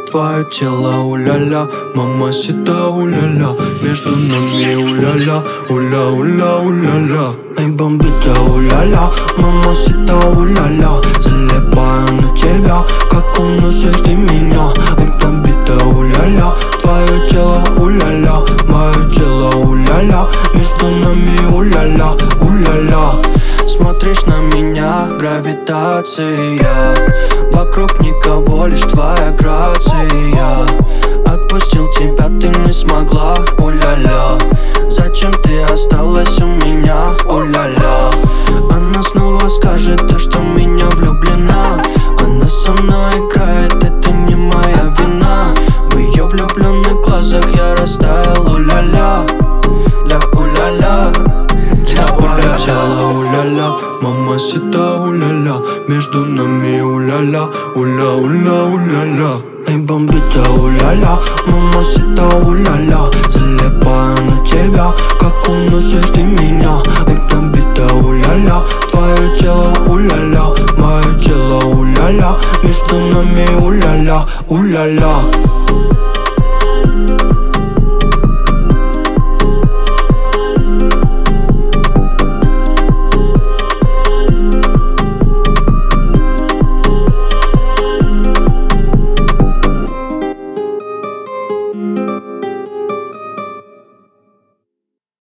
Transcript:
твое тело, уля-ля, мамасита, уля-ля, между нами уля-ля, уля-уля, уля-ля. Эй, бомбита, уля-ля, мамасита, уля-ля, залипаю на тебя, как уносишь ты меня. Эй, бомбита, уля-ля, твое тело, уля-ля, мое тело, уля-ля, между нами уля-ля, уля-ля. Смотришь на меня, гравитация, вокруг никого, лишь твоя грация. Отпустил тебя, ты не смогла, уля-ля. Зачем ты осталась у меня, уля-ля? Она снова скажет то, что в меня влюблена. Она со мной играет, это не моя вина. В ее влюбленных глазах я растаял, уля-ля, ля, уля-ля. Твое тело, уля-ля, мамасита, уля-ля, между нами уля-ля, уля-уля, уля-ля. Эй, бомбита, уля-ля, мамасита, уля-ля, залипаю на тебя, как уносишь ты меня. Эй, бомбита, уля-ля, твое тело, уля-ля, мое тело, уля-ля, между нами уля-ля, уля-ля.